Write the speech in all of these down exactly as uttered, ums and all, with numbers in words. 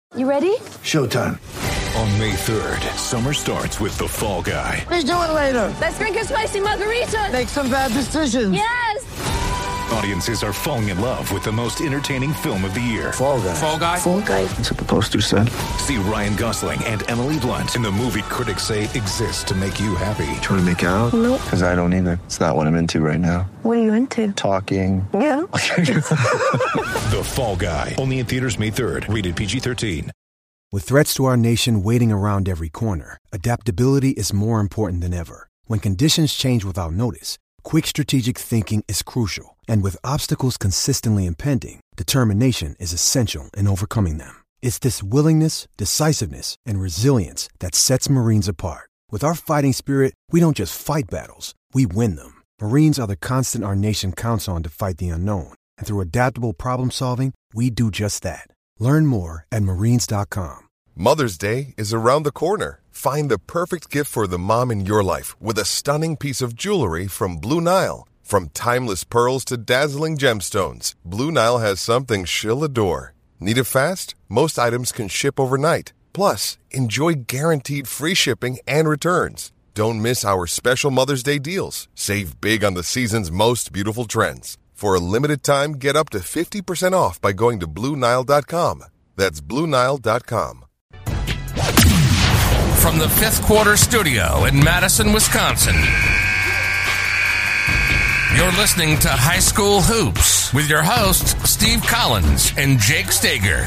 You ready? Showtime. On May third, summer starts with The Fall Guy. Let's do it later. Let's drink a spicy margarita. Make some bad decisions. Yes. Audiences are falling in love with the most entertaining film of the year. Fall Guy. Fall Guy. Fall guy. That's what the poster said. See Ryan Gosling and Emily Blunt in the movie critics say exists to make you happy. Trying to make it out? Nope. Because I don't either. It's not what I'm into right now. What are you into? Talking. Yeah. The Fall Guy. Only in theaters May third. Rated P G thirteen. With threats to our nation waiting around every corner, adaptability is more important than ever. When conditions change without notice, quick strategic thinking is crucial. And with obstacles consistently impending, determination is essential in overcoming them. It's this willingness, decisiveness, and resilience that sets Marines apart. With our fighting spirit, we don't just fight battles, we win them. Marines are the constant our nation counts on to fight the unknown. And through adaptable problem solving, we do just that. Learn more at marines dot com. Mother's Day is around the corner. Find the perfect gift for the mom in your life with a stunning piece of jewelry from Blue Nile. From timeless pearls to dazzling gemstones, Blue Nile has something she'll adore. Need it fast? Most items can ship overnight. Plus, enjoy guaranteed free shipping and returns. Don't miss our special Mother's Day deals. Save big on the season's most beautiful trends. For a limited time, get up to fifty percent off by going to Blue Nile dot com. That's Blue Nile dot com. From the Fifth Quarter Studio in Madison, Wisconsin, you're listening to High School Hoops with your hosts, Steve Collins and Jake Stager.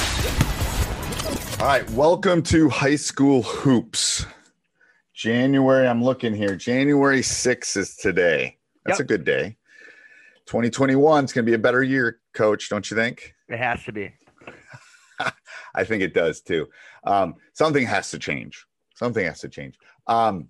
All right, welcome to High School Hoops. January, I'm looking here. January sixth is today. That's yep. a good day. twenty twenty-one is going to be a better year, Coach, don't you think? It has to be. I think it does too. Um, something has to change. Something has to change. Um,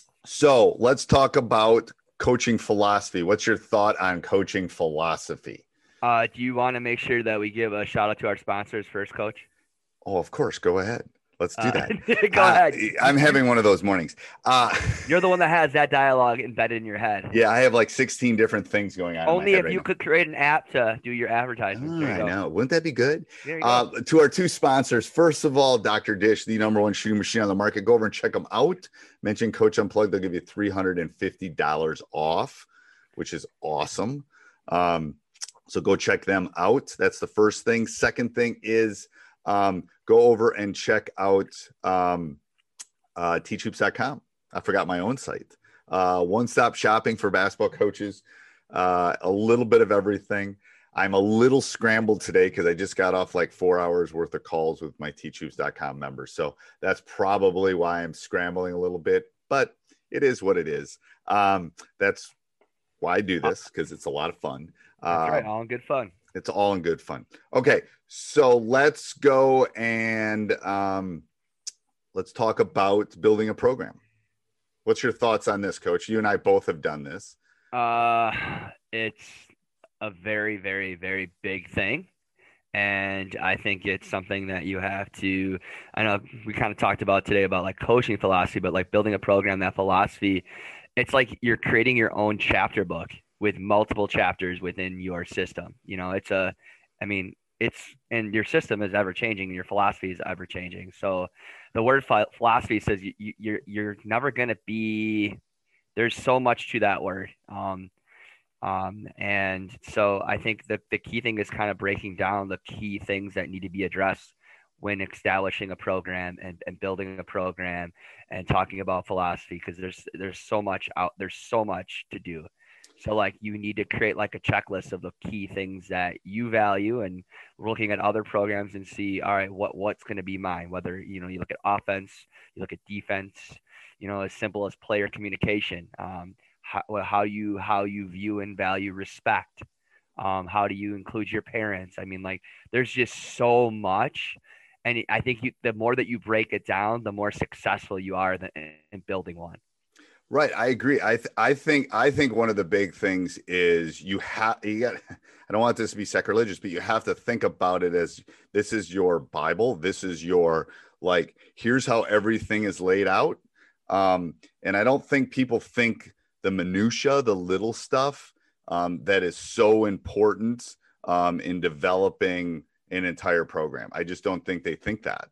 so let's talk about coaching philosophy. What's your thought on coaching philosophy? Uh, do you want to make sure that we give a shout out to our sponsors first, Coach? Oh, of course. Go ahead. Let's do that. Uh, go uh, ahead. I'm having one of those mornings. Uh, You're the one that has that dialogue embedded in your head. Yeah, I have like sixteen different things going on. Only if right you now. could create an app to do your advertising. Oh, I know. Wouldn't that be good? Uh, to our two sponsors, first of all, Doctor Dish, the number one shooting machine on the market. Go over and check them out. Mention Coach Unplugged. They'll give you three hundred fifty dollars off, which is awesome. Um, so go check them out. That's the first thing. Second thing is um, go over and check out um, uh, teach hoops dot com. I forgot my own site. Uh, one-stop shopping for basketball coaches. Uh, a little bit of everything. I'm a little scrambled today because I just got off like four hours worth of calls with my teach hoops dot com members. So that's probably why I'm scrambling a little bit, but it is what it is. Um, that's why I do this, because it's a lot of fun. That's uh, right. All in good fun. It's all in good fun. Okay. So let's go and um, let's talk about building a program. What's your thoughts on this, Coach? You and I both have done this. Uh, it's a very, very, very big thing. And I think it's something that you have to, I know we kind of talked about today about like coaching philosophy, but like building a program, that philosophy, it's like you're creating your own chapter book with multiple chapters within your system. You know, it's a, I mean, it's, and your system is ever changing and your philosophy is ever changing. So the word philosophy says you, you, you're, you're never going to be, there's so much to that word. Um, Um, and so I think the, the key thing is kind of breaking down the key things that need to be addressed when establishing a program and, and building a program and talking about philosophy, because there's there's so much out there's so much to do. So like you need to create like a checklist of the key things that you value, and looking at other programs and see, all right, what what's going to be mine, whether, you know, you look at offense, you look at defense, you know, as simple as player communication, um, How, how you how you view and value respect. Um, how do you include your parents? I mean, like, there's just so much. And I think you, the more that you break it down, the more successful you are in, in building one. Right. I agree. I th- I think I think one of the big things is you have you got I don't want this to be sacrilegious, but you have to think about it as this is your Bible. This is your, like, here's how everything is laid out. Um, and I don't think people think the minutia, the little stuff um, that is so important um, in developing an entire program. I just don't think they think that.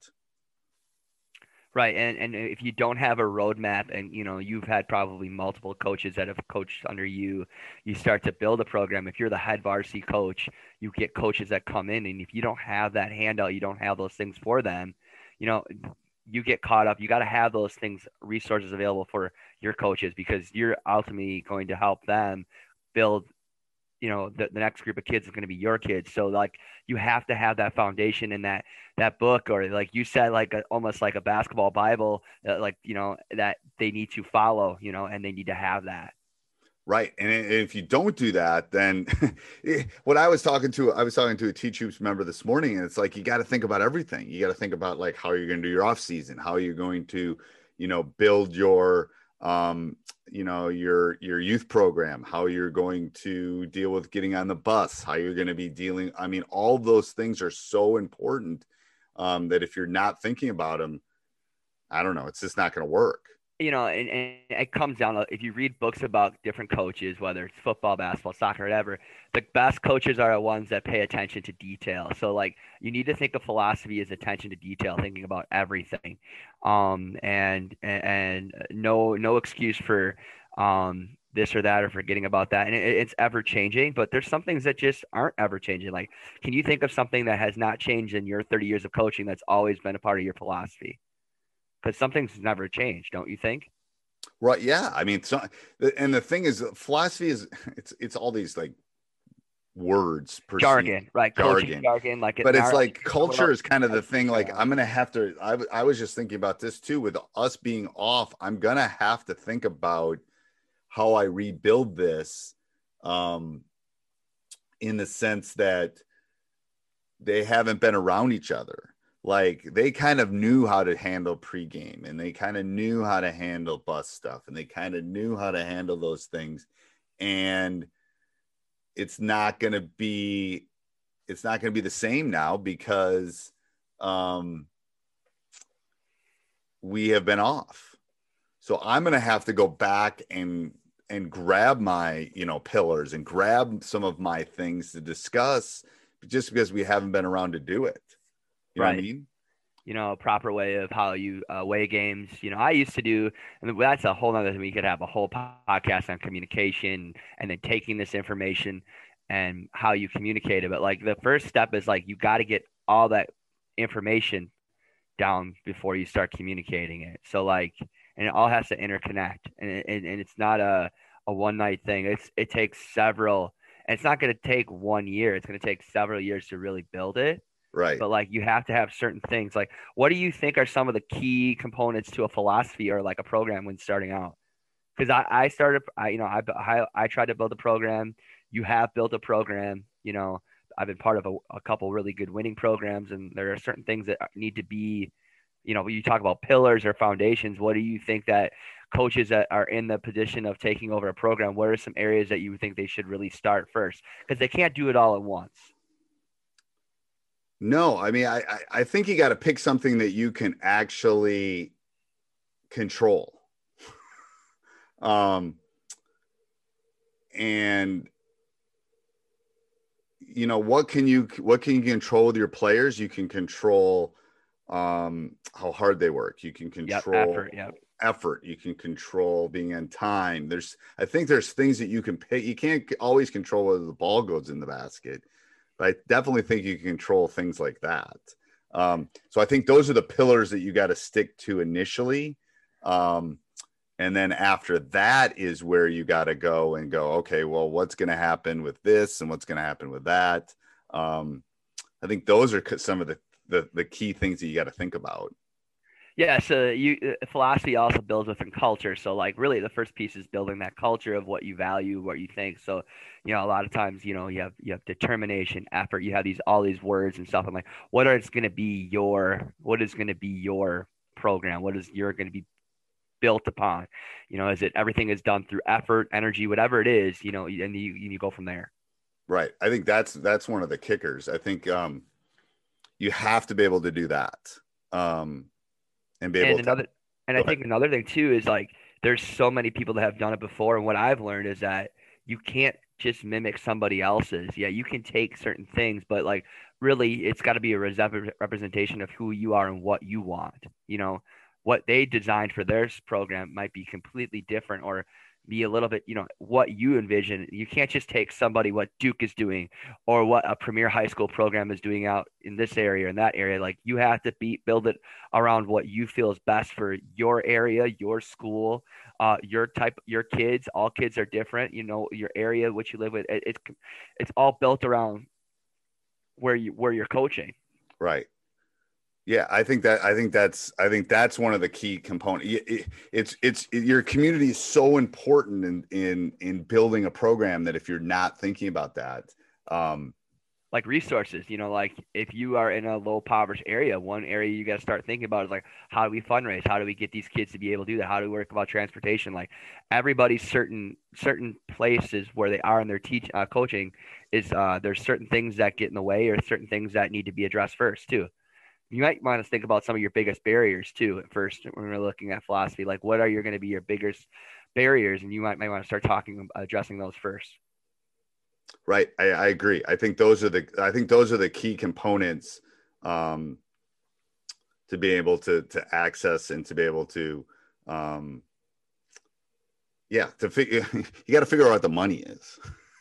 Right. And and if you don't have a roadmap and, you know, you've had probably multiple coaches that have coached under you, you start to build a program. If you're the head varsity coach, you get coaches that come in. And if you don't have that handout, you don't have those things for them, you know, you get caught up. You got to have those things, resources available for your coaches, because you're ultimately going to help them build, you know, the, the next group of kids is going to be your kids. So like you have to have that foundation in that, that book, or like you said, like a, almost like a basketball Bible, uh, like, you know, that they need to follow, you know, and they need to have that. Right. And if you don't do that, then what I was talking to, I was talking to a Teach Hoops member this morning, and it's like, you got to think about everything. You got to think about like how you're going to do your off season, how you're going to, you know, build your, um, you know, your, your youth program, how you're going to deal with getting on the bus, how you're going to be dealing. I mean, all those things are so important, um, that if you're not thinking about them, I don't know, it's just not going to work. You know, and, and it comes down to, if you read books about different coaches, whether it's football, basketball, soccer, whatever, the best coaches are the ones that pay attention to detail. So like you need to think of philosophy as attention to detail, thinking about everything. Um, and, and no, no excuse for um, this or that, or forgetting about that. And it, it's ever changing, but there's some things that just aren't ever changing. Like, can you think of something that has not changed in your thirty years of coaching that's always been a part of your philosophy? Because something's never changed, don't you think? Right. Yeah. I mean, so, and the thing is, philosophy is, it's, it's all these like words, perceived, jargon, right? Jargon. jargon like, but it's like culture is kind of the thing. Like I'm going to have to, I, I was just thinking about this too, with us being off, I'm going to have to think about how I rebuild this, um, in the sense that they haven't been around each other. Like they kind of knew how to handle pregame, and they kind of knew how to handle bus stuff, and they kind of knew how to handle those things. And it's not going to be, it's not going to be the same now, because um, we have been off. So I'm going to have to go back and, and grab my, you know, pillars and grab some of my things to discuss, just because we haven't been around to do it. You right. know what I mean? You know, a proper way of how you uh, weigh games. You know, I used to do, and that's a whole nother thing. We could have a whole podcast on communication, and then taking this information and how you communicate it. But like the first step is like, you got to get all that information down before you start communicating it. So like, and it all has to interconnect, and it, and, and it's not a, a one night thing. It's, it takes several, and it's not going to take one year. It's going to take several years to really build it. Right. But like you have to have certain things. Like, what do you think are some of the key components to a philosophy or like a program when starting out? Because I, I started, I, you know, I, I, I tried to build a program. You have built a program. You know, I've been part of a, a couple really good winning programs, and there are certain things that need to be, you know, when you talk about pillars or foundations, what do you think that coaches that are in the position of taking over a program, what are some areas that you think they should really start first? Because they can't do it all at once. No, I mean, I, I think you got to pick something that you can actually control. um, and, you know, what can you, what can you control with your players? You can control um, how hard they work. You can control yep, effort, yep. effort. You can control being on time. There's, I think there's things that you can pick. You can't always control whether the ball goes in the basket. But I definitely think you can control things like that. Um, so I think those are the pillars that you got to stick to initially. Um, and then after that is where you got to go and go, okay, well, what's going to happen with this and what's going to happen with that? Um, I think those are some of the, the, the key things that you got to think about. Yeah, so you philosophy also builds within culture. So like really the first piece is building that culture of what you value, what you think. So, you know, a lot of times, you know, you have you have determination, effort, you have these all these words and stuff. I'm like, what is going to be your what is going to be your program? What is you're going to be built upon? You know, is it everything is done through effort, energy, whatever it is, you know, and you you go from there. Right. I think that's that's one of the kickers. I think um you have to be able to do that. Um And, be able and another, to, and I think another thing too is like there's so many people that have done it before, and what I've learned is that you can't just mimic somebody else's. Yeah, you can take certain things, but like really it's got to be a res- representation of who you are and what you want. You know, what they designed for their program might be completely different or be a little bit, you know, what you envision. You can't just take somebody what Duke is doing or what a premier high school program is doing out in this area and that area. Like you have to be build it around what you feel is best for your area, your school, uh, your type, your kids. All kids are different. You know, your area, what you live with. It, it's it's all built around where you where you're coaching. Right. Yeah, I think that I think that's I think that's one of the key components. It, it's it's it, your community is so important in in in building a program that if you're not thinking about that, um, like resources, you know, like if you are in a low impoverished area, one area you got to start thinking about is like, how do we fundraise? How do we get these kids to be able to do that? How do we work about transportation? Like everybody's certain certain places where they are in their teach uh, coaching is uh, there's certain things that get in the way or certain things that need to be addressed first too. You might want to think about some of your biggest barriers too at first when we're looking at philosophy. Like, what are you going to be your biggest barriers? And you might, might want to start talking, addressing those first. Right. I, I agree. I think those are the, I think those are the key components um, to be able to, to access and to be able to, um, yeah, to figure, you got to figure out what the money is.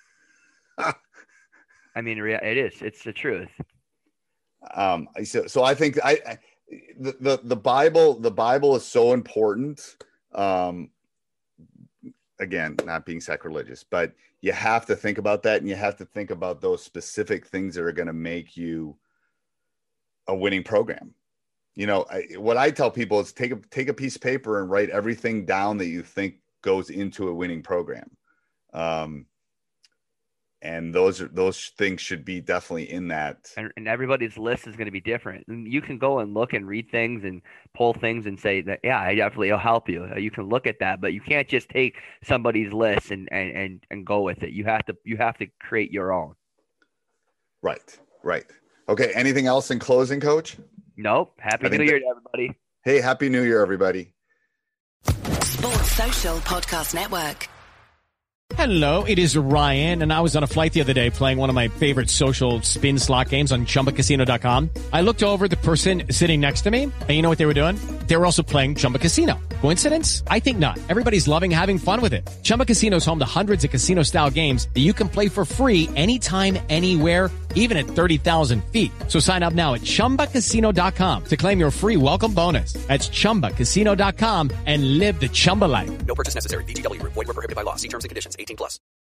I mean, it is, it's the truth. Um, so, so I think I, I the, the, the Bible, the Bible is so important. Um, again, not being sacrilegious, but you have to think about that. And you have to think about those specific things that are going to make you a winning program. You know, I, what I tell people is take a, take a piece of paper and write everything down that you think goes into a winning program. Um, And those are those things should be definitely in that. And, and everybody's list is going to be different. And you can go and look and read things and pull things and say that, yeah, I definitely will help you. You can look at that, but you can't just take somebody's list and and and, and go with it. You have to you have to create your own. Right, right. Okay. Anything else in closing, Coach? Nope. Happy New Year to everybody. Hey, Happy New Year, everybody. Sports Social Podcast Network. Hello, it is Ryan, and I was on a flight the other day playing one of my favorite social spin slot games on Chumba Casino dot com. I looked over at the person sitting next to me, and you know what they were doing? They were also playing Chumba Casino. Coincidence? I think not. Everybody's loving having fun with it. Chumba Casino is home to hundreds of casino-style games that you can play for free anytime, anywhere, even at thirty thousand feet. So sign up now at Chumba Casino dot com to claim your free welcome bonus. That's Chumba Casino dot com and live the Chumba life. No purchase necessary. V G W. Void where prohibited by law. See terms and conditions. eighteen plus.